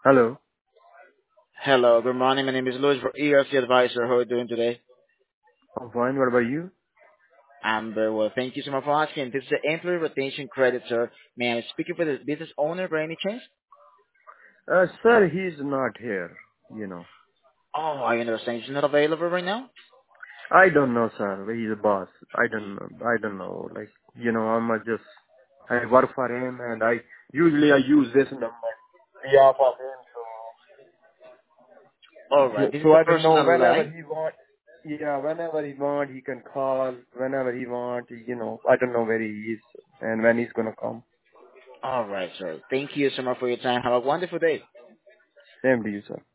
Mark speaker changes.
Speaker 1: Hello.
Speaker 2: Hello, good morning. My name is Louis, ERC advisor. How are you doing today?
Speaker 1: I'm fine. What about you?
Speaker 2: I'm very well. Thank you so much for asking. This is the employee rotation credit, sir. May I speak for the business owner by any chance?
Speaker 1: Sir, he's not here. You know.
Speaker 2: Oh, I understand. He's not available right now?
Speaker 1: I don't know, sir. He's a boss. I don't know. I don't know. Like, I work for him and I use this number on behalf of him.
Speaker 2: Alright, this is
Speaker 1: So
Speaker 2: a
Speaker 1: I don't know
Speaker 2: personal
Speaker 1: whenever
Speaker 2: line.
Speaker 1: he want. Yeah, whenever he want, he can call. Whenever he want, I don't know where he is and when he's gonna come.
Speaker 2: Alright, sir. Thank you so much for your time. Have a wonderful day.
Speaker 1: Same to you, sir.